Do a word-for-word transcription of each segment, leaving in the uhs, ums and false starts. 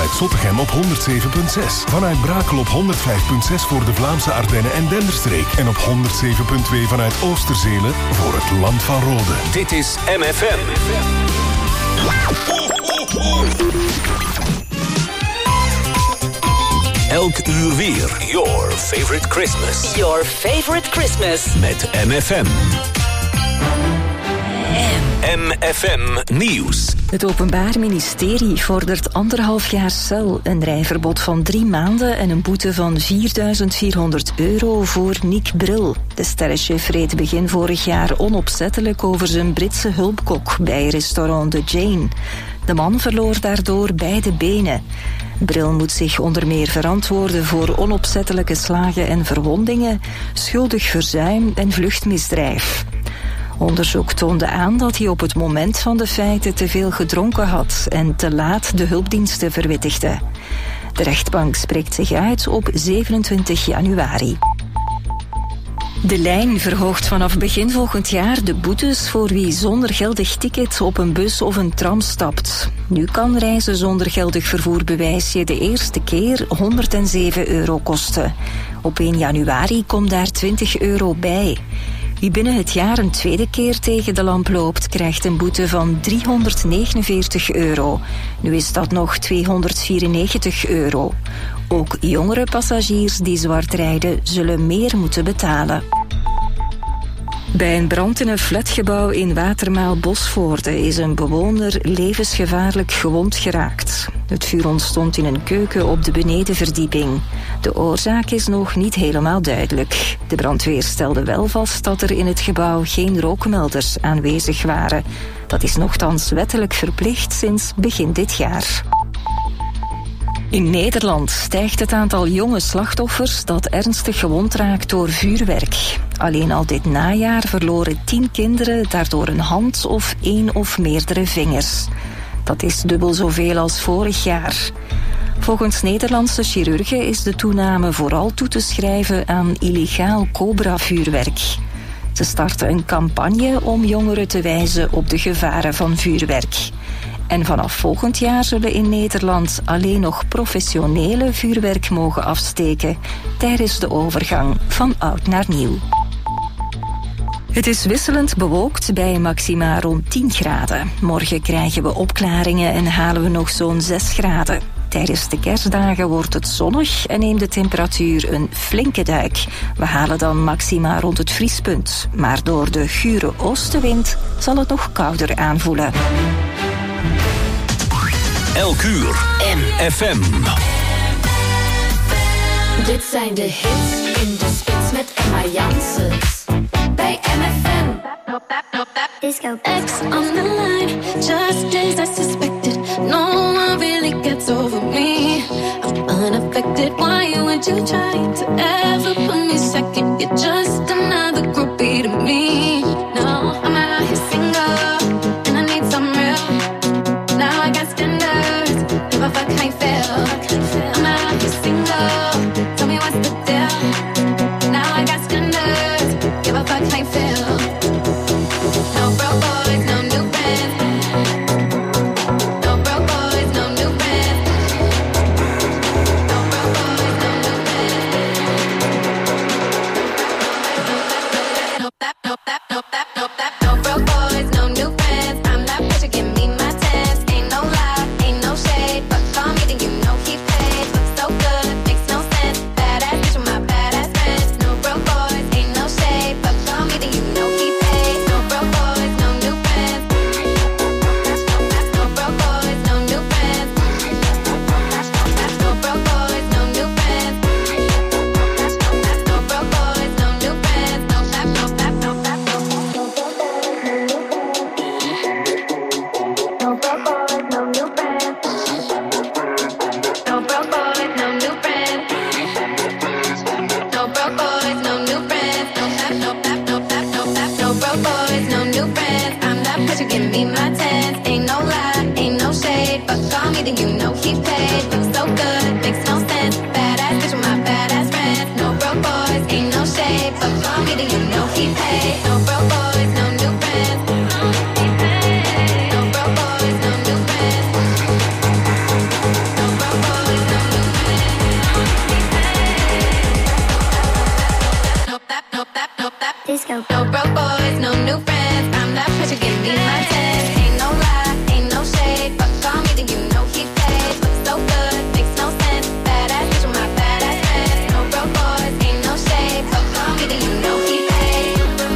vanuit Zottegem op honderd zeven komma zes. Vanuit Brakel op honderd vijf komma zes voor de Vlaamse Ardennen en Denderstreek. En op honderd zeven komma twee vanuit Oosterzelen voor het Land van Rode. Dit is M F M. Elk uur weer. Your favorite Christmas. Your favorite Christmas. Met M F M. M F M Nieuws. Het Openbaar Ministerie vordert anderhalf jaar cel, een rijverbod van drie maanden en een boete van vierduizend vierhonderd euro voor Nick Bril. De sterrenchef reed begin vorig jaar onopzettelijk over zijn Britse hulpkok bij restaurant The Jane. De man verloor daardoor beide benen. Bril moet zich onder meer verantwoorden voor onopzettelijke slagen en verwondingen, schuldig verzuim en vluchtmisdrijf. Onderzoek toonde aan dat hij op het moment van de feiten te veel gedronken had en te laat de hulpdiensten verwittigde. De rechtbank spreekt zich uit op zevenentwintig januari. De lijn verhoogt vanaf begin volgend jaar de boetes voor wie zonder geldig ticket op een bus of een tram stapt. Nu kan reizen zonder geldig vervoerbewijs je de eerste keer honderdzeven euro kosten. Op één januari komt daar twintig euro bij. Wie binnen het jaar een tweede keer tegen de lamp loopt, krijgt een boete van driehonderdnegenenveertig euro. Nu is dat nog tweehonderdvierennegentig euro. Ook jongere passagiers die zwart rijden zullen meer moeten betalen. Bij een brand in een flatgebouw in Watermaal-Bosvoorde is een bewoner levensgevaarlijk gewond geraakt. Het vuur ontstond in een keuken op de benedenverdieping. De oorzaak is nog niet helemaal duidelijk. De brandweer stelde wel vast dat er in het gebouw geen rookmelders aanwezig waren. Dat is nochtans wettelijk verplicht sinds begin dit jaar. In Nederland stijgt het aantal jonge slachtoffers dat ernstig gewond raakt door vuurwerk. Alleen al dit najaar verloren tien kinderen daardoor een hand of één of meerdere vingers. Dat is dubbel zoveel als vorig jaar. Volgens Nederlandse chirurgen is de toename vooral toe te schrijven aan illegaal Cobra-vuurwerk. Ze starten een campagne om jongeren te wijzen op de gevaren van vuurwerk. En vanaf volgend jaar zullen in Nederland alleen nog professionele vuurwerk mogen afsteken tijdens de overgang van oud naar nieuw. Het is wisselend bewolkt bij maxima rond tien graden. Morgen krijgen we opklaringen en halen we nog zo'n zes graden. Tijdens de kerstdagen wordt het zonnig en neemt de temperatuur een flinke duik. We halen dan maxima rond het vriespunt. Maar door de gure oostenwind zal het nog kouder aanvoelen. Elk uur M F M. Dit zijn de hits in de spits met Emma Janssens. Bij M F M. Disco. X on the line, just as I suspected. No one really gets over me. I'm unaffected. Why would you try to ever put me second? You're just another groupie to me. No, I'm out here single, and I need some real. Now I got standards, if I fuck I fail. I'm out here single, tell me what's the deal. Now I got standards, if I fuck I fail. No broke boys, no new friends. No broke boys, no new friends. No broke boys, no new friends. No that, no that, no that, no that. No broke boys, no new friends. I'm not pressure, give me my chance. Ain't no lie, ain't no shade, but call me then you know he paid. Looks so good, makes no sense. Badass bitch with my badass friends. No broke boys, ain't no shade, but call me then you know he paid. No broke boys, no new friends. No broke boys, no new friends. No broke boys, no new friends. No broke boys, no new friends. No that, no that, no that, no that. No broke boys, no new friends. No broke boys, no new friends. No broke boys, no new friends. No that, no that, no that, no that. No broke boys, no new friends. I'm not pressure, give me my chance. Ain't no lie, ain't no shade, but call me then you know he paid. Looks so good, makes no sense. Badass bitch with my badass friends. No broke boys, ain't no shade, but call me then you know he paid. No broke boys, no new friends. No broke boys, no new friends. No broke disco. No broke boys, no new friends. I'm that pressure, give me my tens. Ain't no lie, ain't no shade. Fuck call me, then you know he paid. Look so good, makes no sense. Badass bitch with my badass friends. No broke boys, ain't no shade. Fuck call me, then you know he paid.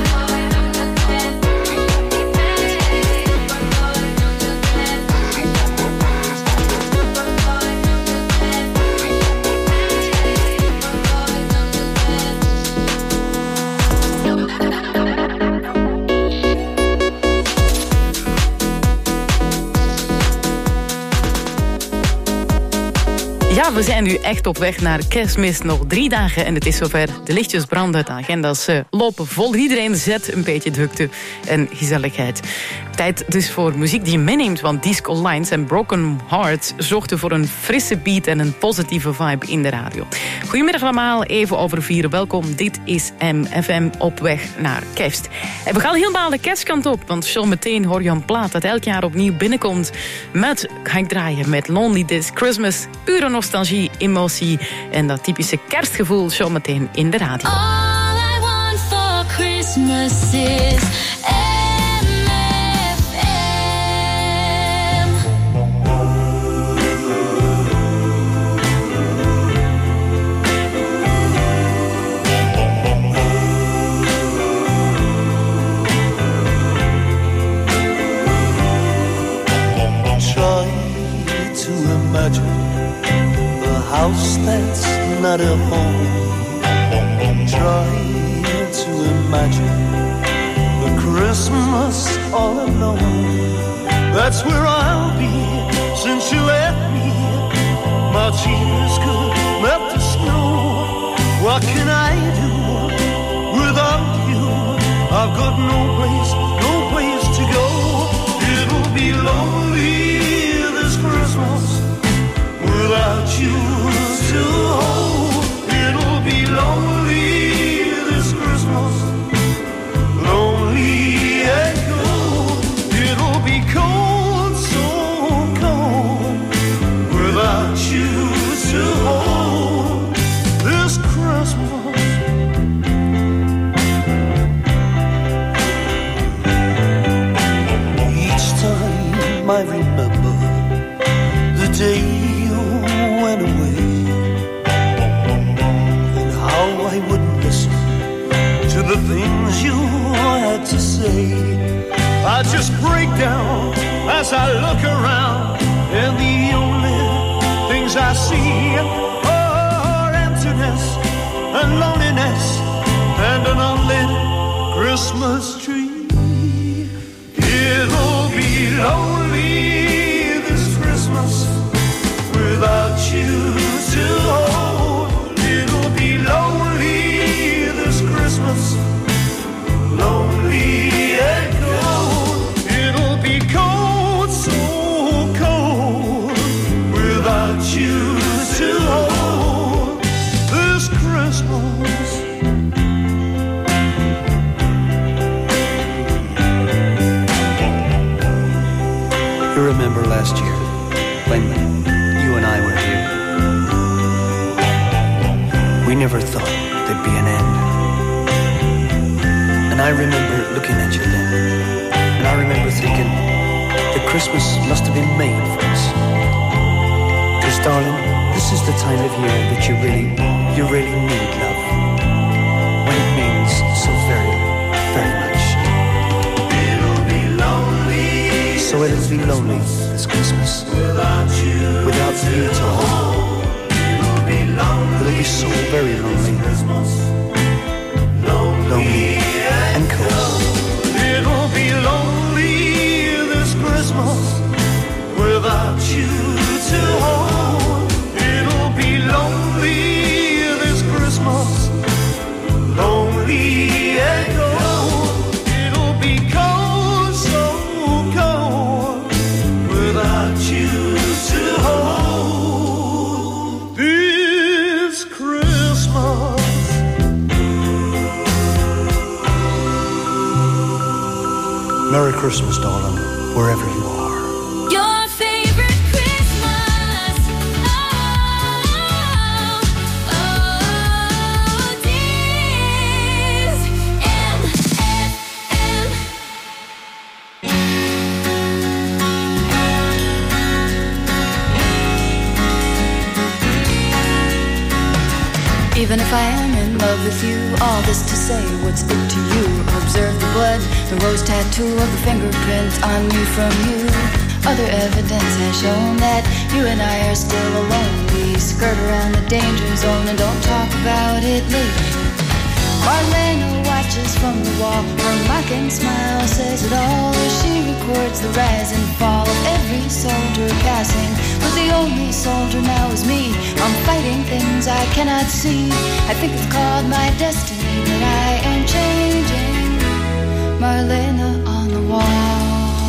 Ja, we zijn nu echt op weg naar Kerstmis. Nog drie dagen en het is zover. De lichtjes branden, de agenda's uh, lopen vol. Iedereen zet een beetje drukte en gezelligheid. Tijd dus voor muziek die je meeneemt, want Disco Lines en Broken Hearts zorgden voor een frisse beat en een positieve vibe in de radio. Goedemiddag allemaal, even over vieren. Welkom, dit is M F M op weg naar kerst. En we gaan helemaal de kerstkant op, want zo meteen hoor je een plaat dat elk jaar opnieuw binnenkomt. Met, ga ik draaien, met Lonely This Christmas. Pure nostalgie, emotie en dat typische kerstgevoel zo meteen in de radio. All I want for Christmas is house that's not a home. Try to imagine the Christmas all alone. That's where I'll be since you left me. My tears could melt the snow. What can I do without you? I've got no place, no place to go. It'll be lonely this Christmas without you to hold. It'll be lonely this Christmas, lonely and cold. It'll be cold, so cold, without you to hold this Christmas. Each time I remember the day went away, and how I wouldn't listen to the things you had to say. I just break down as I look around, and the only things I see are emptiness and loneliness and an unlit Christmas tree. It'll be lonely this Christmas without you to hold. It'll be lonely this Christmas, lonely and cold. It'll be cold, so cold, without you to hold this Christmas. You remember last year when you and I were here? We never thought there'd be an end. And I remember looking at you then, and I remember thinking that Christmas must have been made for us. Because darling, this is the time of year that you really, you really need love, when it means so very, very much. It'll be lonely. So it'll be lonely this Christmas without you, without you to hold. It'll be lonely. It'll be so very lonely, lonely and cold. It'll be lonely this Christmas without you to hold. It'll be lonely this Christmas, lonely and cold. It'll be cold, so cold, without you to hold this Christmas. Merry Christmas, darling, wherever you are. even if I am in love with you, all this to say, what's it to you? Observe the blood, the rose tattoo of the fingerprint on me from you. Other evidence has shown that you and I are still alone. We skirt around the danger zone and don't talk about it later. Marlena watches from the wall, her mocking smile says it all as she records the rise and fall of every soldier passing. But the only soldier now is me. I'm fighting things I cannot see. I think it's called my destiny that I am changing. Marlena on the wall.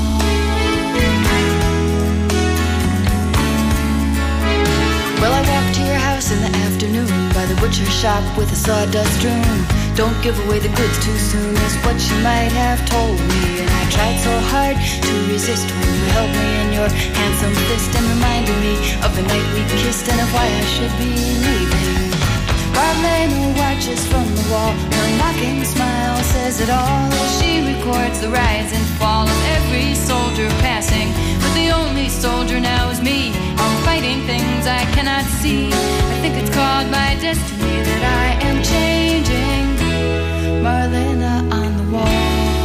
Well, I walked to your house in the afternoon by the butcher shop with a sawdust strewn. Don't give away the goods too soon is what she might have told me. And I tried so hard to resist when you held me in your handsome fist and reminded me of the night we kissed and of why I should be leaving. Marlena watches from the wall, her mocking smile says it all as she records the rise and fall of every soldier passing. But the only soldier now is me. I'm fighting things I cannot see. I think it's called my destiny that I am changing. Marlena on the wall.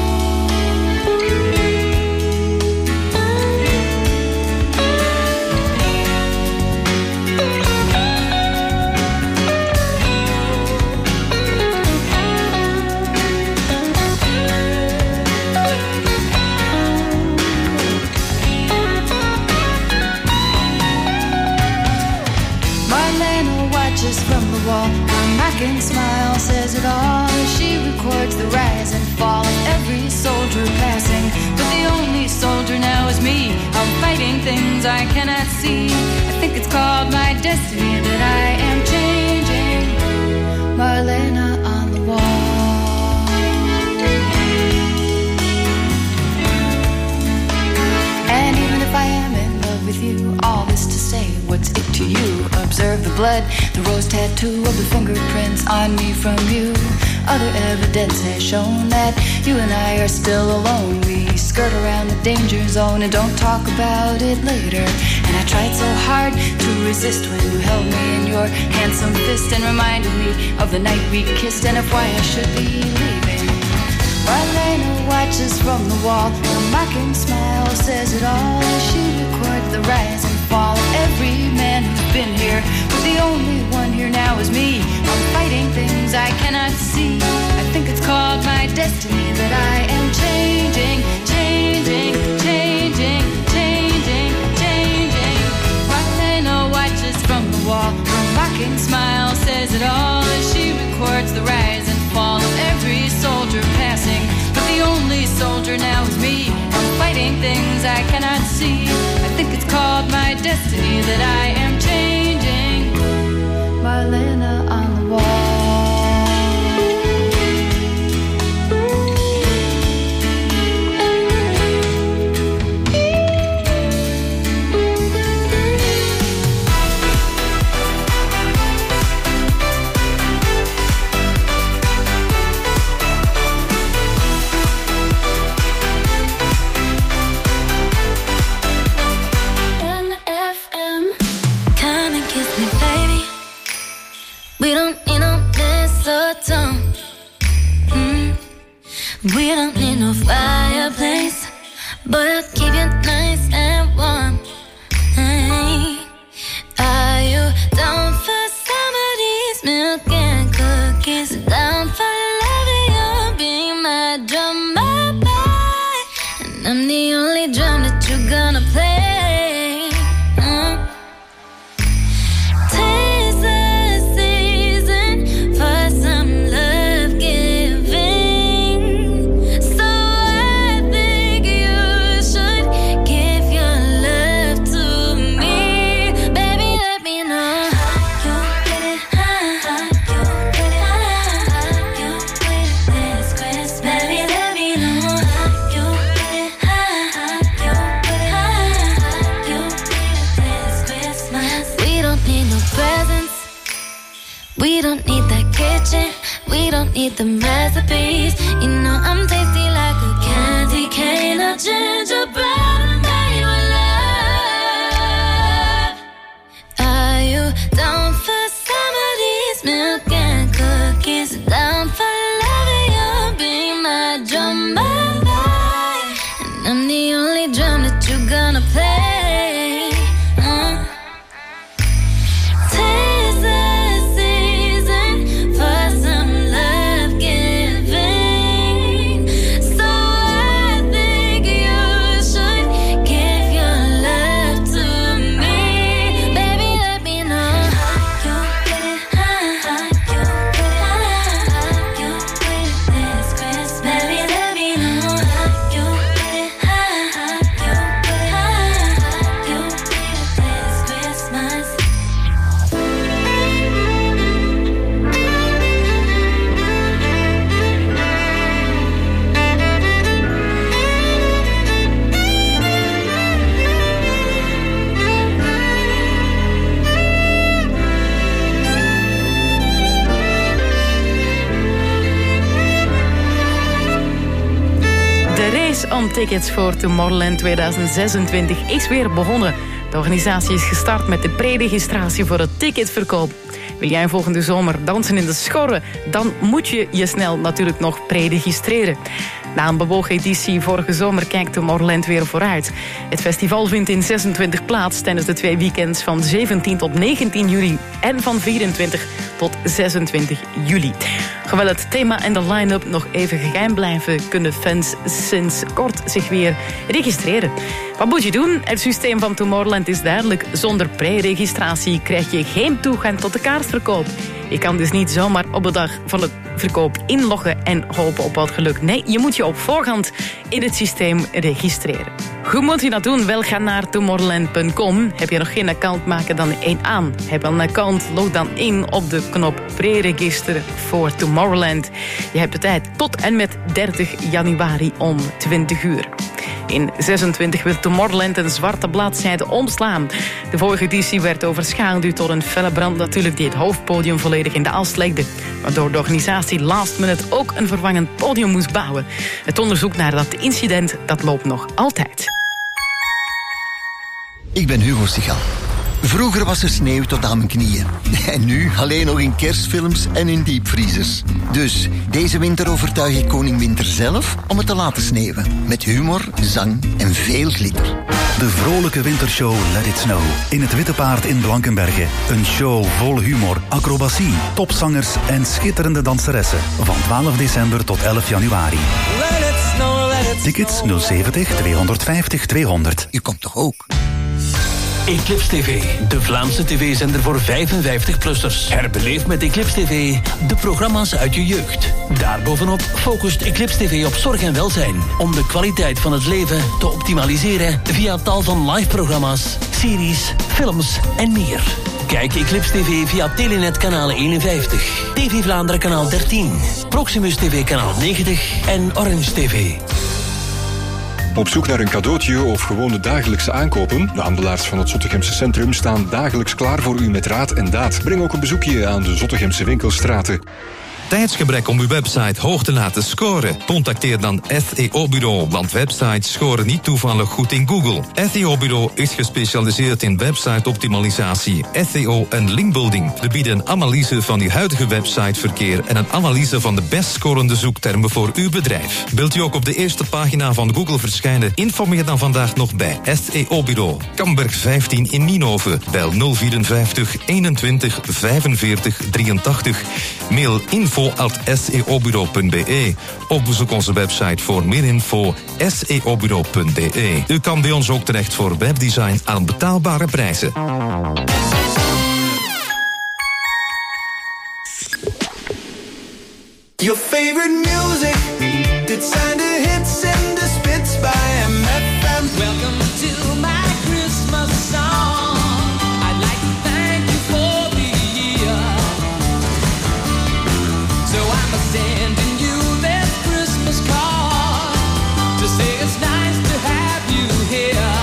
From the wall, her mocking smile says it all as she records the rise and fall of every soldier passing. But the only soldier now is me. I'm fighting things I cannot see. I think it's called my destiny that I am changing. Marlena on the wall. And even if I am in love with you, all this to say, what's it to you? Observe the blood, the rose tattoo of the fingerprints on me from you. Other evidence has shown that you and I are still alone. We skirt around the danger zone and don't talk about it later. And I tried so hard to resist when you held me in your handsome fist and reminded me of the night we kissed and of why I should be leaving. Marlena watches from the wall, her mocking smile says it all as she records the rise and fall of every man who's been here. But the only one here now is me. I'm fighting things I cannot see. I think it's called my destiny that I am changing, changing, changing, changing, changing. Marlena watches from the wall, her mocking smile says it all as she records the rise and fall of every soldier passing. But the only soldier now is me. I'm fighting things I cannot see. I think it's called my destiny that I am changing. Marlena on the wall. We don't need no fireplace, but I'll keep you nice and warm. Hey. Are you down for some of these milk and cookies? Down for loving you, be my drummer boy, and I'm the only drum that you're gonna play. Mm. Tis the season for some love giving, so I think you should give your love to me. Baby, let me know how you get it, how you get it, how you get it this Christmas. Baby, let me know how you get it, how you get it, how you get it this Christmas. We don't need no presents, we don't need that kitchen, we don't need them recipes. You know I'm tasty like a candy cane, a gingerbread made with love. Are you down for some of these milk and So down for loving you, be my drum boy, and I'm the only drum that you're gonna play. Uh. Tis the season for some love giving, so I think you should give your love to me. Baby, let me know how you get it, how you get it, how you get it this Christmas. Baby, let me know how you get it, how you get it, how you get it this Christmas. De race om tickets voor Tomorrowland tweeduizend zesentwintig is weer begonnen. De organisatie is gestart met de preregistratie voor het ticketverkoop. Wil jij volgende zomer dansen in de Schorre? Dan moet je je snel natuurlijk nog preregistreren. Na een bewogen editie vorige zomer kijkt Tomorrowland weer vooruit. Het festival vindt in zesentwintig plaats tijdens de twee weekends van zeventien tot negentien juli en van vierentwintig tot zesentwintig juli. Hoewel het thema en de line-up nog even geheim blijven, kunnen fans sinds kort zich weer registreren. Wat moet je doen? Het systeem van Tomorrowland is duidelijk. Zonder pre-registratie krijg je geen toegang tot de kaartverkoop. Je kan dus niet zomaar op de dag van het verkoop inloggen en hopen op wat geluk. Nee, je moet je op voorhand in het systeem registreren. Hoe moet je dat doen? Wel, ga naar tomorrowland punt com. Heb je nog geen account, maak er dan één aan. Heb je een account, log dan in op de knop pre-register voor Tomorrowland. Je hebt de tijd tot en met dertig januari om twintig uur. In zesentwintig wil Tomorrowland een zwarte bladzijde omslaan. De vorige editie werd overschaduwd door een felle brand natuurlijk die het hoofdpodium volledig in de as legde. Waardoor de organisatie last minute ook een vervangend podium moest bouwen. Het onderzoek naar dat incident dat loopt nog altijd. Ik ben Hugo Sigal. Vroeger was er sneeuw tot aan mijn knieën. En nu alleen nog in kerstfilms en in diepvriezers. Dus deze winter overtuig ik koning Winter zelf om het te laten sneeuwen. Met humor, zang en veel glitter. De vrolijke wintershow Let It Snow. In het Witte Paard in Blankenberge. Een show vol humor, acrobatie, topzangers en schitterende danseressen. Van twaalf december tot elf januari. Let it snow, let it Tickets nul zeventig tweehonderdvijftig tweehonderd. U komt toch ook? Eclipse T V, de Vlaamse tv-zender voor vijfenvijftig-plussers. Herbeleef met Eclipse T V de programma's uit je jeugd. Daarbovenop focust Eclipse T V op zorg en welzijn, om de kwaliteit van het leven te optimaliseren via tal van live-programma's, series, films en meer. Kijk Eclipse T V via Telenet kanaal eenenvijftig, T V Vlaanderen kanaal dertien, Proximus T V kanaal negentig en Orange T V. Op zoek naar een cadeautje of gewone dagelijkse aankopen? De handelaars van het Zottegemse Centrum staan dagelijks klaar voor u met raad en daad. Breng ook een bezoekje aan de Zottegemse winkelstraten. Tijdsgebrek om uw website hoog te laten scoren? Contacteer dan S E O-bureau, want websites scoren niet toevallig goed in Google. S E O-bureau is gespecialiseerd in website-optimalisatie, S E O en linkbuilding. We bieden een analyse van uw huidige websiteverkeer en een analyse van de best scorende zoektermen voor uw bedrijf. Wilt u ook op de eerste pagina van Google verschijnen? Informeer dan vandaag nog bij S E O-bureau. Kamberg vijftien in Nienhoven. Bel nul vierenvijftig eenentwintig vijfenveertig drieëntachtig. Mail info at s e o bureau punt b e of bezoek onze website voor meer info s e o bureau punt b e. U kan bij ons ook terecht voor webdesign aan betaalbare prijzen. Your favorite music, dit zijn de hits en de spits bij M F M. Welcome to my Christmas song. I'd like to thank you for the year. So I'm sending you this Christmas card to say it's nice to have you here.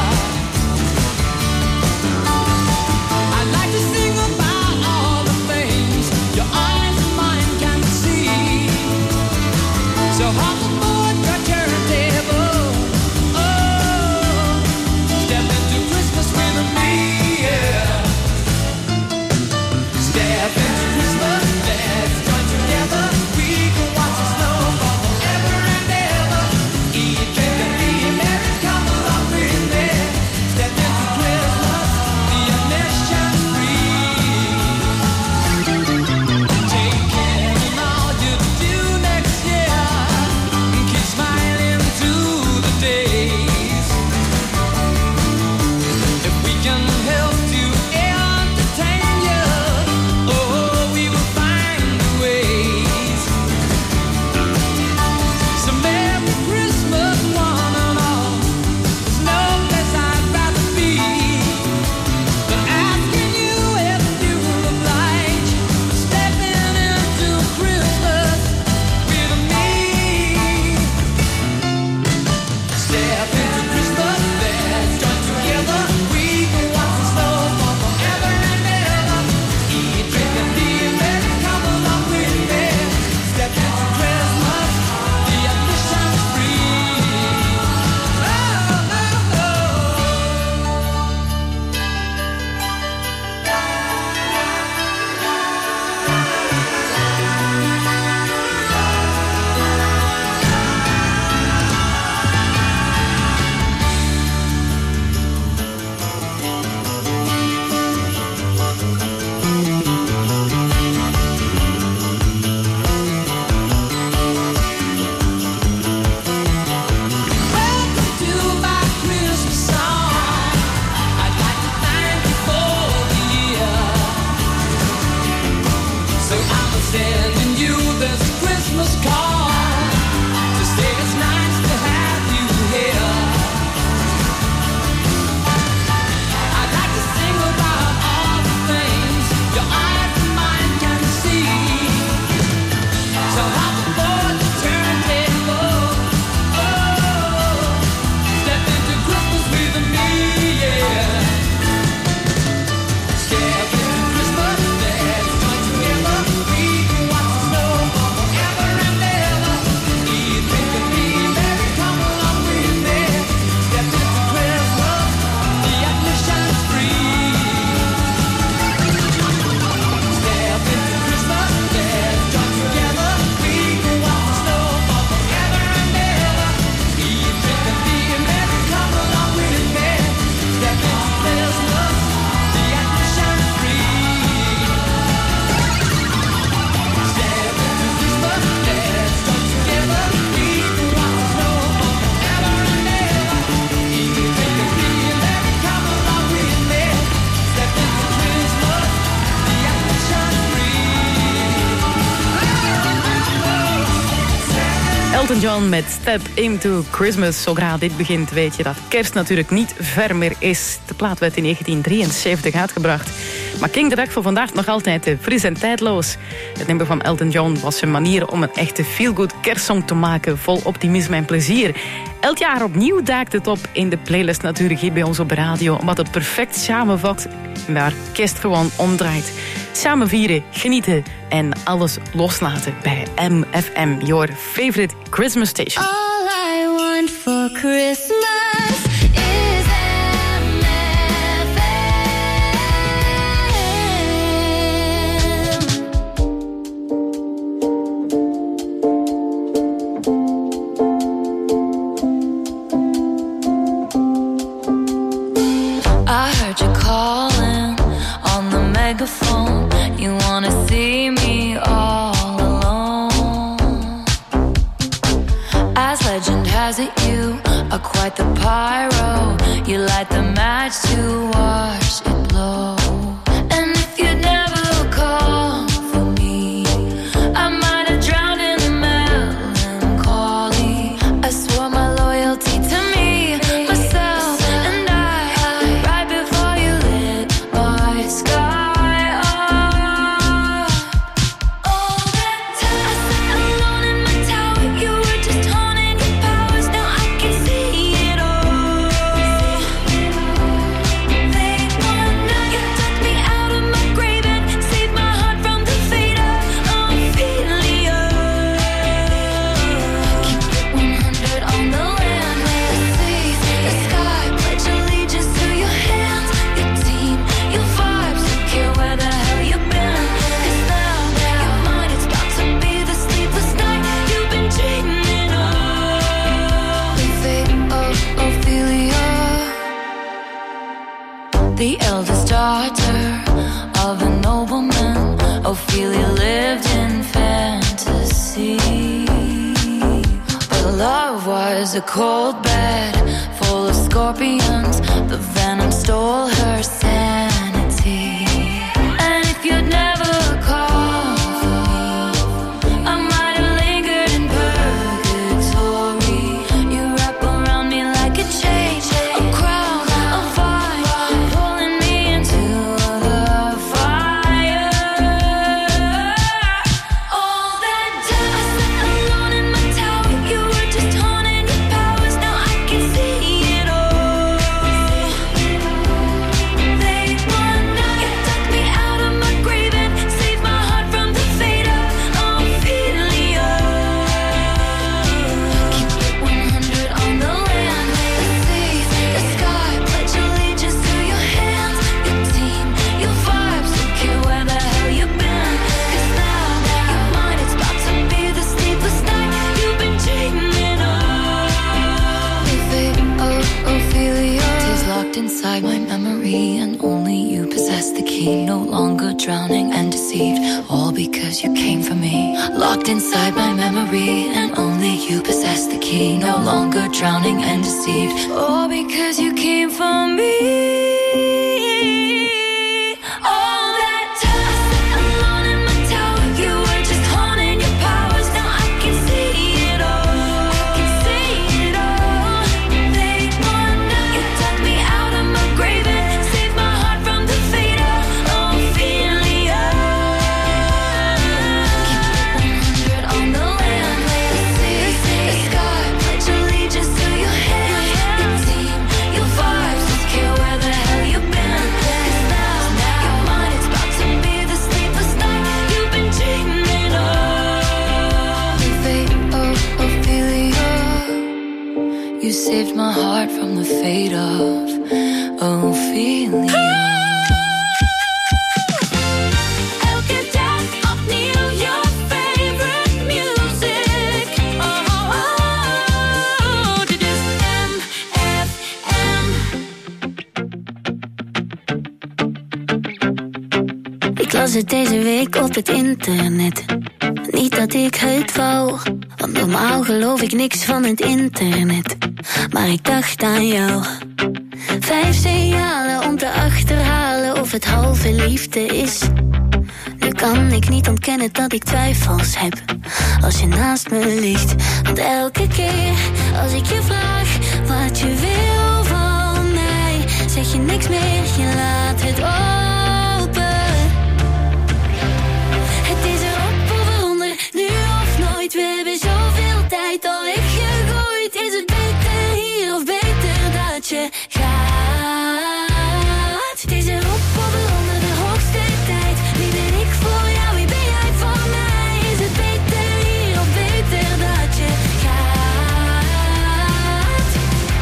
I'd like to sing about all the things your eyes and mine can see. So Hollywood got your table. Oh, step into Christmas with me. Elton John met Step Into Christmas. Zodra dit begint weet je dat kerst natuurlijk niet ver meer is. De plaat werd in negentien drieënzeventig uitgebracht. Maar klinkt de dag van vandaag nog altijd fris en tijdloos. Het nummer van Elton John was een manier om een echte feel-good kerstsong te maken. Vol optimisme en plezier. Elk jaar opnieuw duikt het op in de playlist natuurlijk hier bij ons op radio. Omdat het perfect samenvat waar kerst gewoon om draait. Samen vieren, genieten en alles loslaten bij M F M, your favorite Christmas station. All I want for Christmas is M F I heard you calling on the megaphone. You wanna see me all alone. As legend has it, you are quite the pyro. You light the match to watch it blow. And if you'd never call for me, I might have drowned in the melancholy. I swore my loyalty to me, myself, and I, right before you lit my sky. The eldest daughter of a nobleman, Ophelia lived in fantasy. But love was a cold bed full of scorpions. The venom stole her sanity. And if you'd never called for me, I might have lingered in purgatory. You wrap around me like a chain, a crown, a vine, pulling me into the fire. All that time I sat alone in my tower, you were just honing your powers. Now I can see it all. Late one night, you took me out of my grave and saved my heart from the fate of Ophelia. Keep it one hundred on the land, the sea, the sky. Pledge allegiance to your hands, your team, your vibes. Don't care where the hell you've been, 'cause now you're mine. It's about to be the sleepless night you've been dreaming of. The fate of Ophelia is locked inside my memory, and only you possess the key. No longer drowning and deceived, all because you came for me. Locked inside my memory, and only you possess the key. No longer drowning and deceived, all because you came for me. All that time I sat alone in my tower, you were just honing your powers. Now I can see it all. I can see it all. Late one night, you took me out of my grave and saved my heart from the fate of Ophelia. Keep it one hundred on the land, the sea, the sky. Pledge allegiance to your hands, your team, your vibes. Don't care where the hell you've been, 'cause now you're mine. It's about to be the sleepless night you've been dreaming of. The fate of Ophelia. You saved my heart from the fate of Ophelia. Elke dag opnieuw your favorite music. Oh, oh, oh. Dit is M F M. Ik las het deze week op het internet. Niet dat ik het wou, want normaal geloof ik niks van het internet. Maar ik dacht aan jou. Vijf signalen om te achterhalen of het halve liefde is. Nu kan ik niet ontkennen dat ik twijfels heb als je naast me ligt. Want elke keer als ik je vraag wat je wil van mij, zeg je niks meer, je laat het open. Het is erop of eronder, nu of nooit. We hebben zoveel tijd al weggegooid. Is het beter hier of beter dat je gaat? Het is erop of eronder, de hoogste tijd. Wie ben ik voor jou, wie ben jij voor mij? Is het beter hier of beter dat je gaat?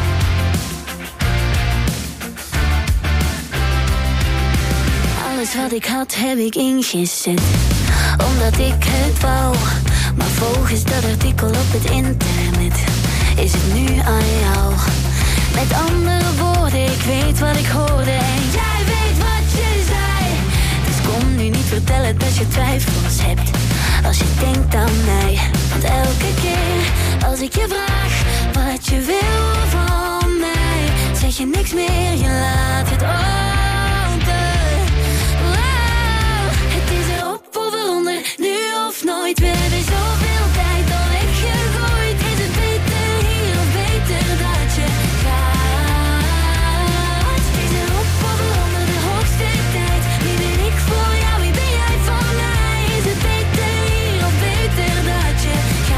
Alles wat ik had heb ik ingezet, omdat ik het wou. Maar volgens dat artikel op het internet is het nu aan jou. Met andere woorden, ik weet wat ik hoorde en jij weet wat je zei. Dus kom nu niet vertellen dat je twijfels hebt als je denkt aan mij. Want elke keer als ik je vraag wat je wil van mij, zeg je niks meer, je laat het open. Wow, het is erop of eronder, nu of nooit. We hebben zoveel tijd al weggegooid. Is het beter hier of beter dat je gaat? Het is erop of eronder, de hoogste tijd. Wie ben ik voor jou, wie ben jij voor mij? Is het beter hier of beter dat je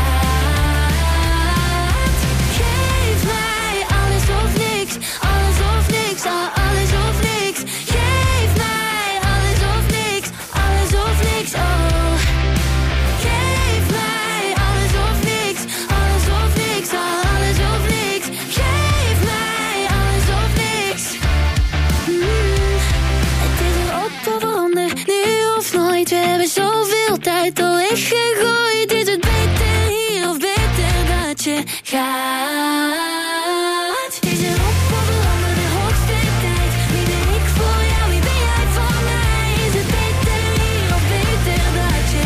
gaat? Geef mij alles of niks, alles of niks, ah, alles of niks. Geef mij alles of niks, alles of niks, oh. Geef mij alles of niks, alles of niks, ah, alles of niks. Geef mij alles of niks. Mm. Het is erop of eronder, nu of nooit. We hebben zoveel tijd al weggegooid. Is het beter hier of beter dat je gaat? Het is erop of eronder, de hoogste tijd. Wie ben ik voor jou, wie ben jij voor mij? Is het beter hier of beter dat je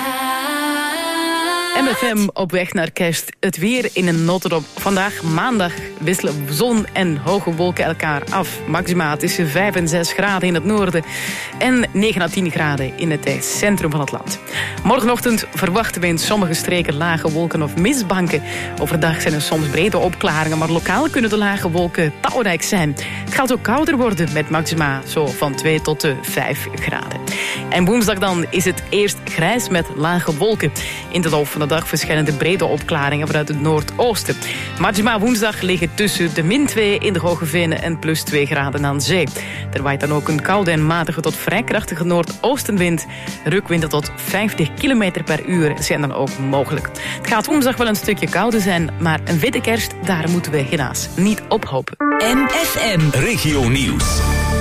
gaat? M F M op weg naar kerst. Het weer in een notendop. Vandaag maandag wisselen zon en hoge wolken elkaar af. Maxima tussen vijf en zes graden in het noorden en negen à tien graden in het centrum van het land. Morgenochtend verwachten we in sommige streken lage wolken of mistbanken. Overdag zijn er soms brede opklaringen, maar lokaal kunnen de lage wolken talrijk zijn. Het gaat ook kouder worden met maxima zo van twee tot vijf graden. En woensdag dan is het eerst grijs met lage wolken. In de loop van de dag verschijnen de brede opklaringen vanuit het noordoosten. Maxima woensdag liggen tussen de min twee in de Hoge Venen en plus twee graden aan zee. Er waait dan ook een koude en matige tot vrij krachtige noordoostenwind. Rukwinden tot vijftig kilometer per uur zijn dan ook mogelijk. Het gaat woensdag wel een stukje kouder zijn, maar een witte kerst, daar moeten we helaas niet op hopen. M F M Regio Nieuws.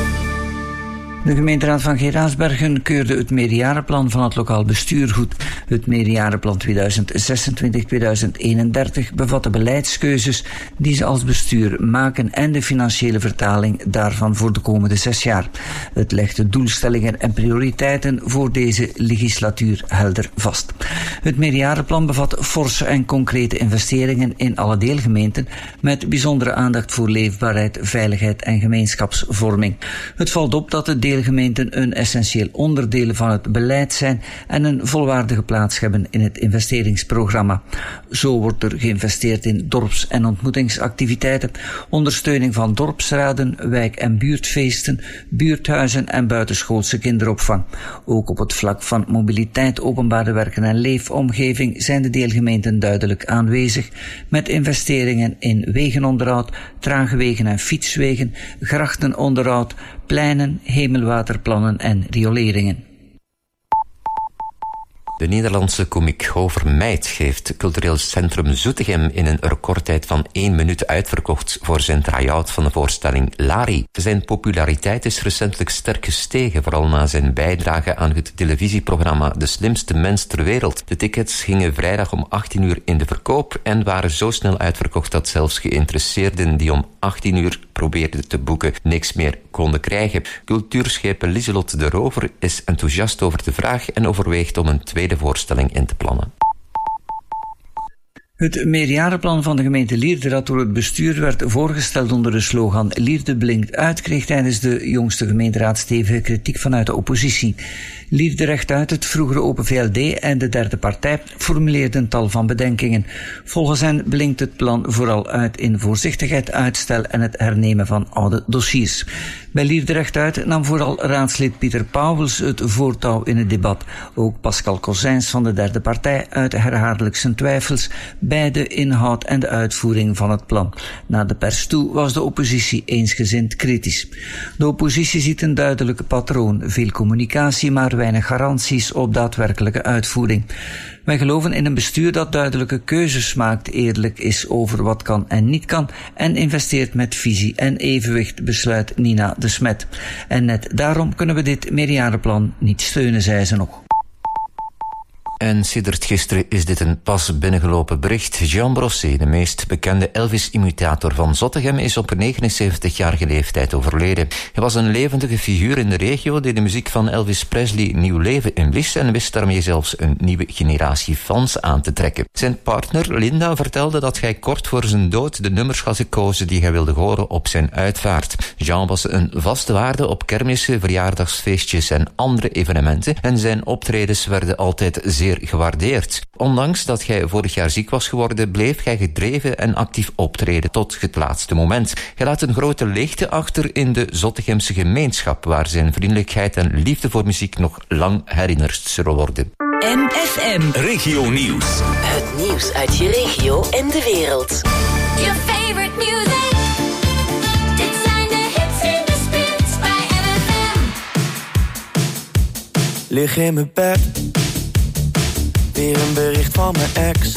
De gemeenteraad van Geraardsbergen keurde het meerjarenplan van het lokaal bestuur goed. Het meerjarenplan tweeduizend zesentwintig tot tweeduizend eenendertig bevat de beleidskeuzes die ze als bestuur maken en de financiële vertaling daarvan voor de komende zes jaar. Het legt de doelstellingen en prioriteiten voor deze legislatuur helder vast. Het meerjarenplan bevat forse en concrete investeringen in alle deelgemeenten met bijzondere aandacht voor leefbaarheid, veiligheid en gemeenschapsvorming. Het valt op dat de deelgemeenten een essentieel onderdeel van het beleid zijn en een volwaardige plaats hebben in het investeringsprogramma. Zo wordt er geïnvesteerd in dorps- en ontmoetingsactiviteiten, ondersteuning van dorpsraden, wijk- en buurtfeesten, buurthuizen en buitenschoolse kinderopvang. Ook op het vlak van mobiliteit, openbare werken en leefomgeving zijn de deelgemeenten duidelijk aanwezig, met investeringen in wegenonderhoud, trage wegen en fietswegen, grachtenonderhoud, pleinen, hemelwaterplannen en rioleringen. De Nederlandse komiek Hover Meid heeft cultureel centrum Zoetegem in een recordtijd van één minuut uitverkocht voor zijn try-out van de voorstelling Lari. Zijn populariteit is recentelijk sterk gestegen, vooral na zijn bijdrage aan het televisieprogramma De Slimste Mens ter Wereld. De tickets gingen vrijdag om achttien uur in de verkoop en waren zo snel uitverkocht dat zelfs geïnteresseerden die om achttien uur probeerden te boeken niks meer konden krijgen. Cultuurschepen Lieselot de Rover is enthousiast over de vraag en overweegt om een tweede voorstelling in te plannen. Het meerjarenplan van de gemeente Lierde, dat door het bestuur werd voorgesteld onder de slogan Lierde blinkt uit, kreeg tijdens de jongste gemeenteraad stevige kritiek vanuit de oppositie. Lierde Rechtuit, het vroegere Open V L D en de derde partij formuleerden tal van bedenkingen. Volgens hen blinkt het plan vooral uit in voorzichtigheid, uitstel en het hernemen van oude dossiers. Bij Lierde Rechtuit nam vooral raadslid Pieter Pauwels het voortouw in het debat. Ook Pascal Kozijns van de derde partij uitte herhaaldelijk zijn twijfels bij de inhoud en de uitvoering van het plan. Naar de pers toe was de oppositie eensgezind kritisch. De oppositie ziet een duidelijke patroon, veel communicatie, maar weinig garanties op daadwerkelijke uitvoering. Wij geloven in een bestuur dat duidelijke keuzes maakt, eerlijk is over wat kan en niet kan en investeert met visie en evenwicht, besluit Nina de Smet. En net daarom kunnen we dit meerjarenplan niet steunen, zei ze nog. En sedert gisteren is dit een pas binnengelopen bericht. Jean Brossé, de meest bekende Elvis-imitator van Zottegem, is op negenenzeventigjarige leeftijd overleden. Hij was een levendige figuur in de regio die de muziek van Elvis Presley nieuw leven inblies en wist daarmee zelfs een nieuwe generatie fans aan te trekken. Zijn partner Linda vertelde dat hij kort voor zijn dood de nummers had gekozen die hij wilde horen op zijn uitvaart. Jean was een vaste waarde op kermissen, verjaardagsfeestjes en andere evenementen en zijn optredens werden altijd zeer gewaardeerd. Ondanks dat hij vorig jaar ziek was geworden, bleef hij gedreven en actief optreden tot het laatste moment. Hij laat een grote leegte achter in de Zottegemse gemeenschap, waar zijn vriendelijkheid en liefde voor muziek nog lang herinnerd zullen worden. M F M Regio Nieuws. Het nieuws uit je regio en de wereld. Your favorite music. Dit zijn de hits in de spits bij M F M. Lig in mijn bed. Weer een bericht van mijn ex.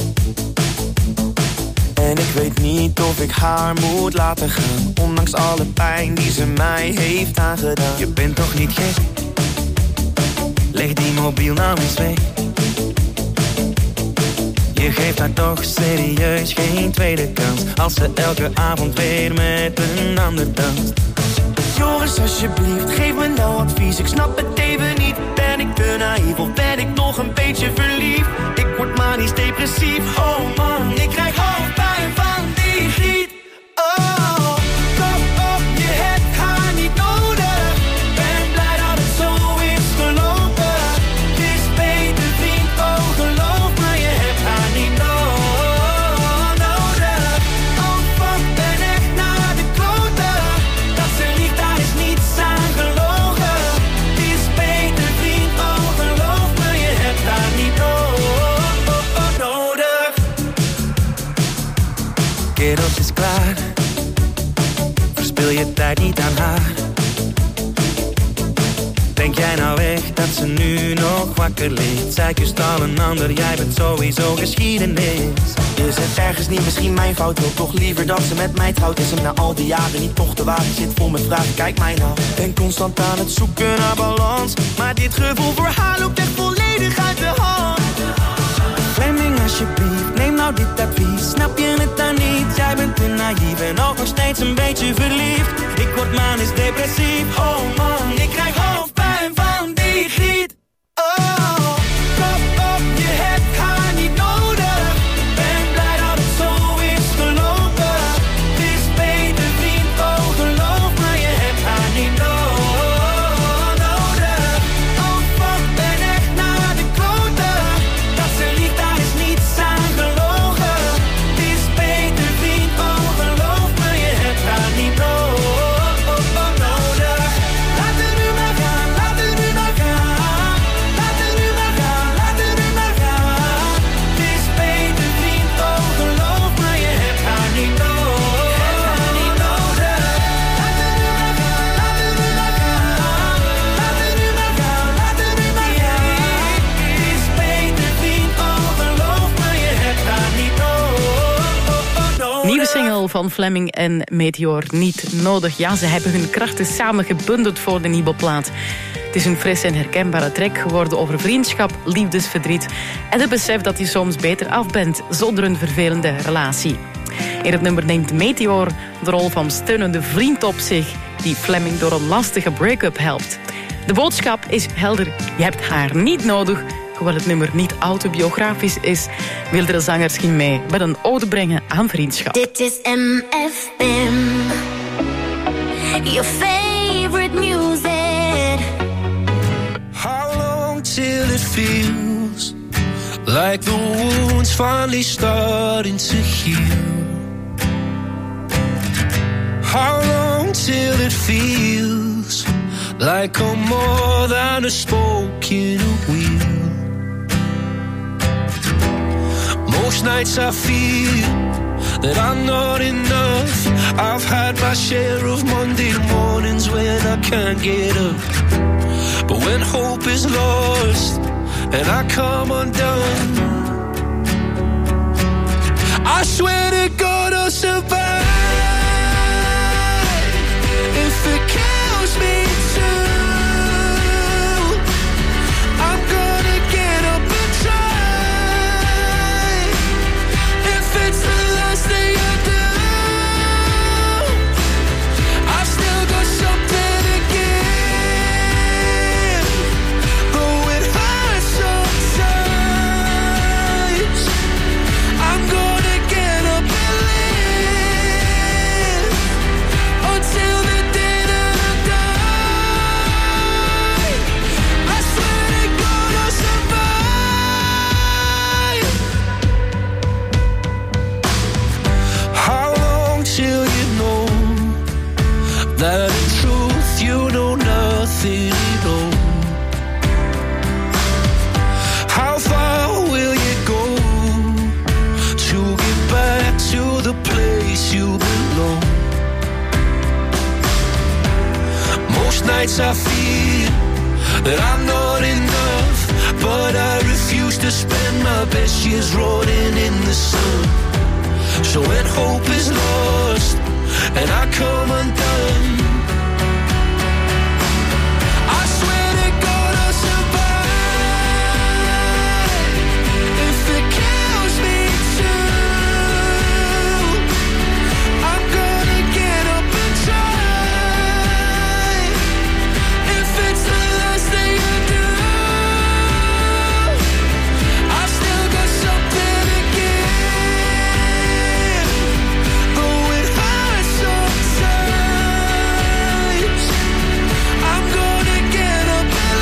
En ik weet niet of ik haar moet laten gaan, ondanks alle pijn die ze mij heeft aangedaan. Je bent toch niet gek? Leg die mobiel nou eens weg. Je geeft haar toch serieus geen tweede kans, als ze elke avond weer met een ander danst. Joris, alsjeblieft, geef me nou advies. Ik snap het even niet. Ben ik te naïef of ben ik nog een beetje verliefd? Ik word manisch depressief. Oh man, ik krijg hoofdpijn van die griet. Oh, kom op, je hebt haar niet nodig. Ben blij dat het zo is gelopen. Het is beter vriend, oh geloof me, je hebt haar niet no- nodig. Oh fuck, ben echt naar de kloten. Dat ze liegt, daar is niets aan gelogen. Het is beter vriend, oh geloof me, je hebt haar niet no- nodig. Kerels is klaar, verspil je tijd niet aan haar. Denk jij nou echt dat ze nu nog wakker ligt? Zij kust al een ander, jij bent sowieso geschiedenis. Is het ergens niet misschien mijn fout? Wil toch liever dat ze met mij trouwt? Is hem na al die jaren niet toch te wagen? Zit vol met vragen, kijk mij nou. Ben constant aan het zoeken naar balans, maar dit gevoel voor haar loopt echt volledig uit de hand. Fleming, alsjeblieft, neem nou dit advies. Snap je het dan niet? Jij bent te naïef en ook nog steeds een beetje verliefd. Ik word manisch depressief. Oh man, ik krijg hoofdpijn van die griet. Oh, kom op, je hebt haar niet nodig. Ben blij dat het zo is gelopen. Het is beter vriend, oh geloof me, je hebt haar niet no- nodig. Oh fuck, ben echt naar de kloten. Dat ze liegt, daar is niets aan gelogen. Het is beter vriend, oh geloof me, je hebt haar niet no- nodig. Laat het nu maar gaan, laat het nu maar gaan. Laat het nu maar gaan, laat het nu maar gaan. Het is beter vriend, oh geloof me, je hebt haar niet no- nodig. Laat het nu maar gaan, laat het nu maar gaan. Laat het nu maar gaan, laat het nu maar gaan. Het is beter vriend, oh geloof me, je hebt haar niet no- Nieuwe single van Fleming en Meteor, Niet Nodig. Ja, ze hebben hun krachten samen gebundeld voor de nieuwe plaat. Het is een fris en herkenbare track geworden over vriendschap, liefdesverdriet en het besef dat je soms beter af bent zonder een vervelende relatie. In het nummer neemt Meteor de rol van steunende vriend op zich die Fleming door een lastige break-up helpt. De boodschap is helder, je hebt haar niet nodig, Hoewel het nummer niet autobiografisch is, wil de zanger ging mee met een ode brengen aan vriendschap. Dit is M F M, your favorite music. How long till it feels like the wound's finally starting to heal? How long till it feels like I'm more than a spoke in a wheel? Most nights I feel that I'm not enough. I've had my share of Monday mornings when I can't get up. But when hope is lost and I come undone, I swear to God I'll survive. If it kills me too, I'm gonna get up and try. If it's the last thing I do, I've still got something to give. Though it hurts sometimes, I'm gonna get up and live until the day that I die. I swear to God I'll survive. How long till you know that in truth you know nothing at all? How far will you go to get back to the place you belong? Most nights I feel that I'm not enough, but I refuse to spend my best years rotting in the sun. So when hope is lost and I come undone, I swear to God I'll survive. If it kills me too, I'm gonna get up and try. If it's the last thing I do, I've still got something to give. Though it hurts sometimes, I'm gonna get up and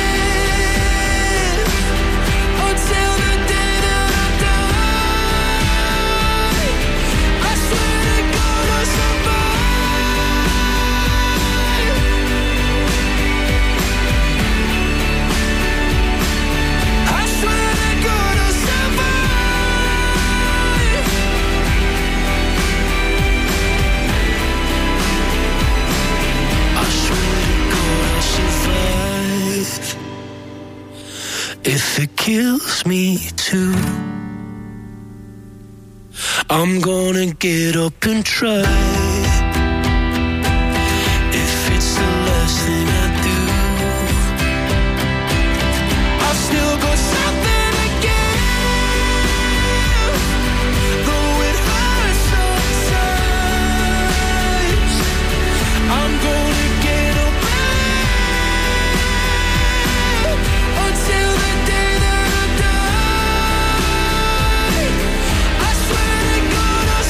live until the day that I die. I swear to God I'll survive. I swear to God I'll survive. I swear to God I'll survive. If it kills me too, I'm gonna get up and try. If it's the last thing I do, I've still got something to give. Though it hurts sometimes, I'm gonna get up and live until the day that I die. I swear to God I'll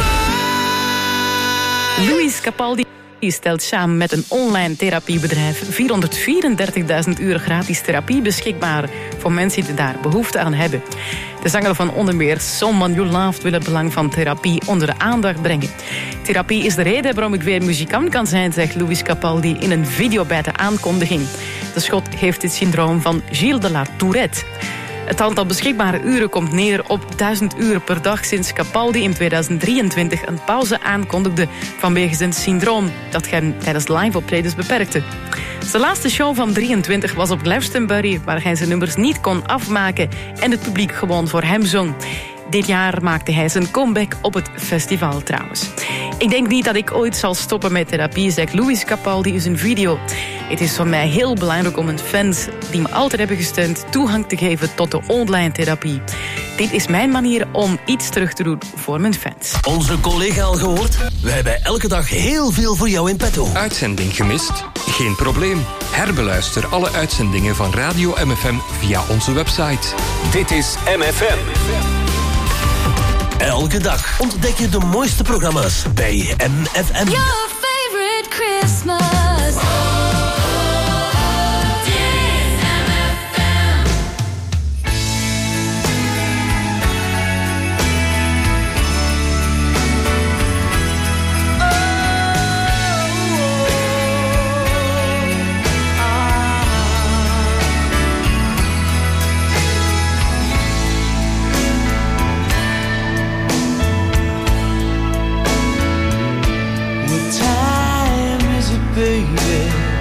survive. Louis Capaldi stelt samen met een online therapiebedrijf vierhonderdvierendertigduizend uur gratis therapie beschikbaar voor mensen die daar behoefte aan hebben. De zanger van onder meer Someone You Loved wil het belang van therapie onder de aandacht brengen. Therapie is de reden waarom ik weer muzikant kan zijn, zegt Louis Capaldi in een video bij de aankondiging. De Schot heeft het syndroom van Gilles de la Tourette. Het aantal beschikbare uren komt neer op duizend uur per dag sinds Capaldi in tweeduizend drieëntwintig een pauze aankondigde vanwege zijn syndroom dat hem tijdens live-optredens beperkte. Zijn laatste show van drieëntwintig was op Glastonbury, waar hij zijn nummers niet kon afmaken en het publiek gewoon voor hem zong. Dit jaar maakte hij zijn comeback op het festival trouwens. Ik denk niet dat ik ooit zal stoppen met therapie, zegt Louis Capaldi in zijn video. Het is voor mij heel belangrijk om mijn fans, die me altijd hebben gesteund, toegang te geven tot de online therapie. Dit is mijn manier om iets terug te doen voor mijn fans. Onze collega al gehoord? We hebben elke dag heel veel voor jou in petto. Uitzending gemist? Geen probleem. Herbeluister alle uitzendingen van Radio M F M via onze website. Dit is M F M. Elke dag ontdek je de mooiste programma's bij M F M. Your favorite Christmas. Baby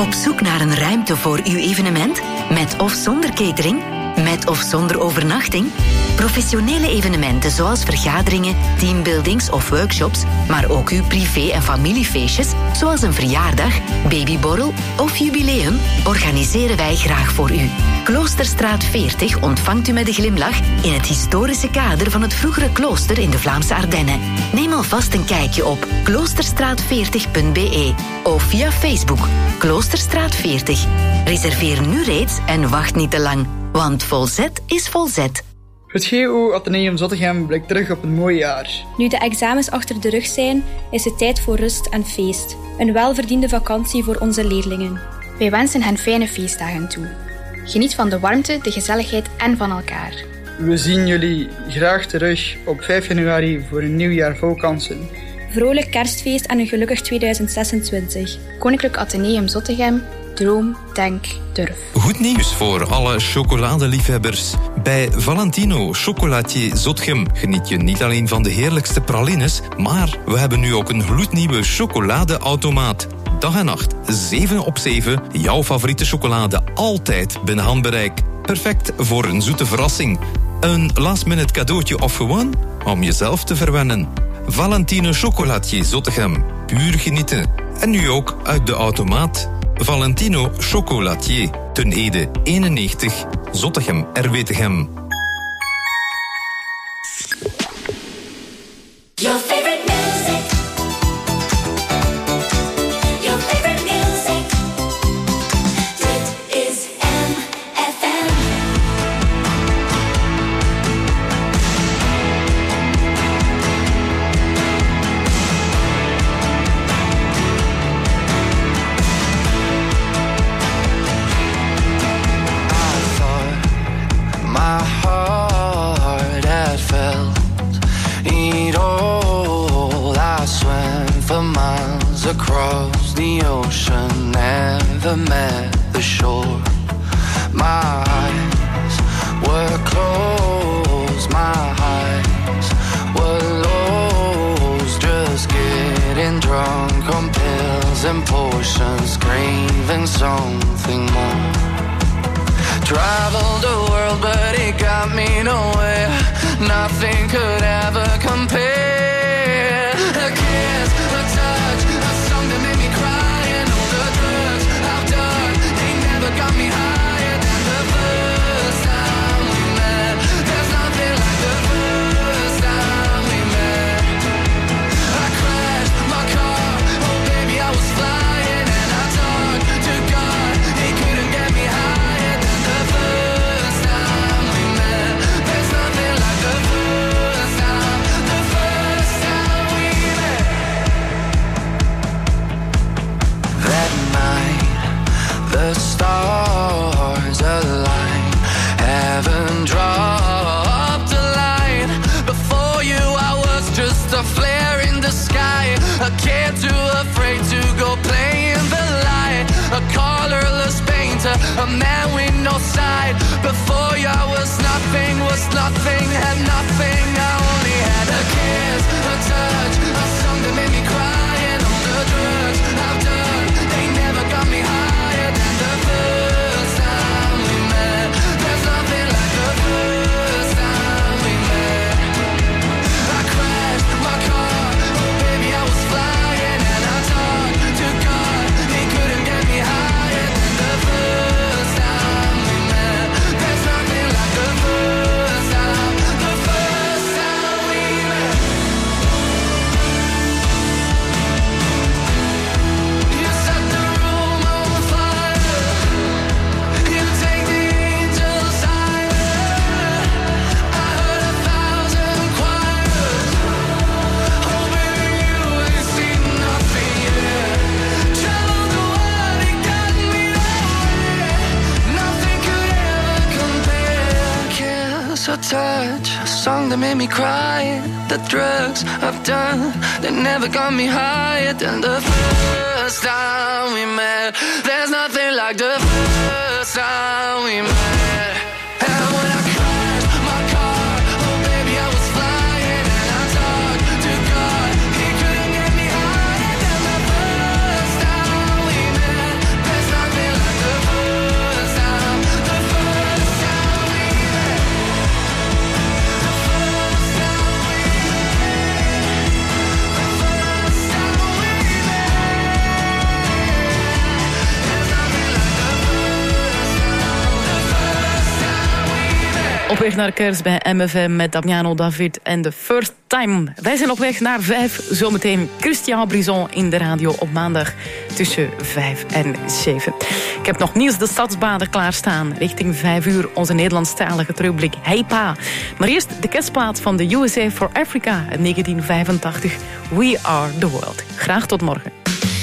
Op zoek naar een ruimte voor uw evenement? Met of zonder catering? Met of zonder overnachting? Professionele evenementen zoals vergaderingen, teambuildings of workshops, maar ook uw privé- en familiefeestjes, zoals een verjaardag, babyborrel of jubileum, organiseren wij graag voor u. Kloosterstraat veertig ontvangt u met een glimlach in het historische kader van het vroegere klooster in de Vlaamse Ardennen. Neem alvast een kijkje op kloosterstraat veertig punt b e of via Facebook Kloosterstraat veertig. Reserveer nu reeds en wacht niet te lang, want volzet is volzet. Het G O Atheneum Zottegem blikt terug op een mooi jaar. Nu de examens achter de rug zijn, is het tijd voor rust en feest. Een welverdiende vakantie voor onze leerlingen. Wij wensen hen fijne feestdagen toe. Geniet van de warmte, de gezelligheid en van elkaar. We zien jullie graag terug op vijf januari voor een nieuw jaar vol kansen. Vrolijk kerstfeest en een gelukkig tweeduizend zesentwintig. Koninklijk Atheneum Zottegem, droom, denk, durf. Goed nieuws voor alle chocoladeliefhebbers. Bij Valentino Chocolatier Zottegem geniet je niet alleen van de heerlijkste pralines, maar we hebben nu ook een gloednieuwe chocoladeautomaat. Dag en nacht, zeven op zeven, jouw favoriete chocolade altijd binnen handbereik. Perfect voor een zoete verrassing. Een last-minute cadeautje of gewoon om jezelf te verwennen. Valentino Chocolatier Zottegem, puur genieten. En nu ook uit de automaat. Valentino Chocolatier, Ten Ede eenennegentig, Zottegem, R W Tegem. Your favorite music. Your favorite music. Dit is M F M. My heart had felt it all. I swam for miles across the ocean, never met the shore. My eyes were closed, my eyes were lost, just getting drunk on pills and potions, craving something more. Traveled the world, but it got me nowhere. Nothing could ever compare. A kiss, a touch, a song that made me cry, and all the drugs I've done, they never got me higher than the first time we met. There's nothing like the first time we met. I crashed my car, oh baby I was flying, and I talked to God, he couldn't get me higher. The stars align, heaven dropped a line. Before you I was just a flare in the sky, a kid too afraid to go play in the light, a colorless painter, a man with no side. Before you I was nothing, was nothing, had nothing. I only had a kiss, a touch, a song that made me cry, and all the drugs I've done, they never got me higher than the first time we met. There's nothing like the first time we met. I crashed my car, oh baby I was flying, and I talked to God, he couldn't get me higher than the first time we met. There's nothing like the first time, the first time we met. You set the room on fire, you take the angels higher. I heard a thousand choirs, oh baby you ain't seen nothing yet. Traveled the world, it got me nowhere. Nothing could ever compare. Kiss or touch, a song that made me cry. The drugs I've done, they never got me higher than the first time we met. There's nothing like the first time we met. And when I crashed my car, oh baby I was flying, and I talked to God, he couldn't get me higher than the first time we met. There's weg naar kerst bij M F M met Damiano David en The First Time. Wij zijn op weg naar vijf. Zometeen Christian Brison in de radio op maandag tussen vijf en zeven. Ik heb nog Niels de Stadsbader klaarstaan. Richting vijf uur onze Nederlandstalige terugblik Hey Pa. Maar eerst de kerstplaat van de U S A for Africa in negentien vijfentachtig. We Are the World. Graag tot morgen.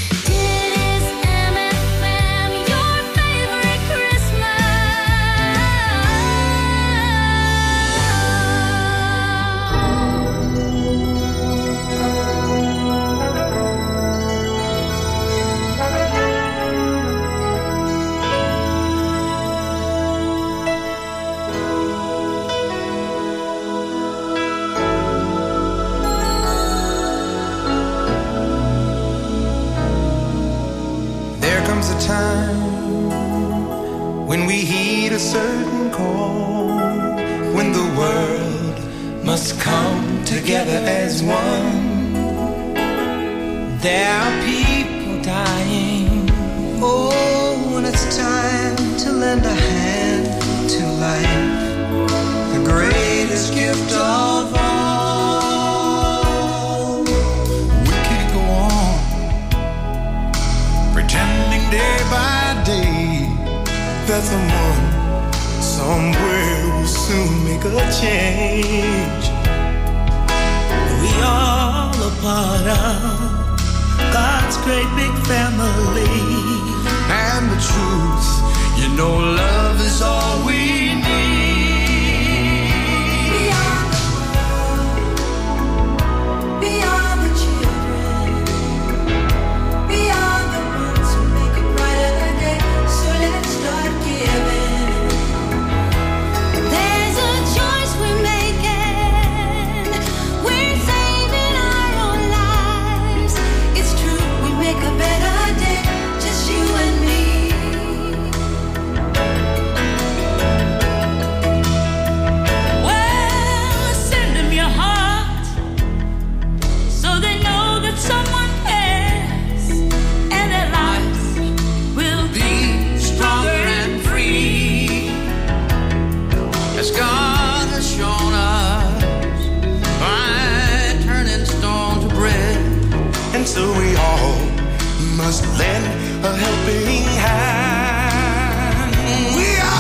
When we heed a certain call, when the world must come together as one. There are people dying. Oh, when it's time to lend a hand to life, the greatest gift of all. We can't go on pretending day by day that someone somewhere will soon make a change. We all a part of God's great big family. And the truth, you know, love is all we need. We are the world. We are the children. We are the ones who make a brighter day. So let's start giving. There's a choice we're making. We're saving our own lives. It's true, we make a better day. Just you and me. Well, send them your heart so they know that someone cares, and their lives will be stronger and free, as God has shown us by turning stone to bread. And so we all must lend a helping hand. We are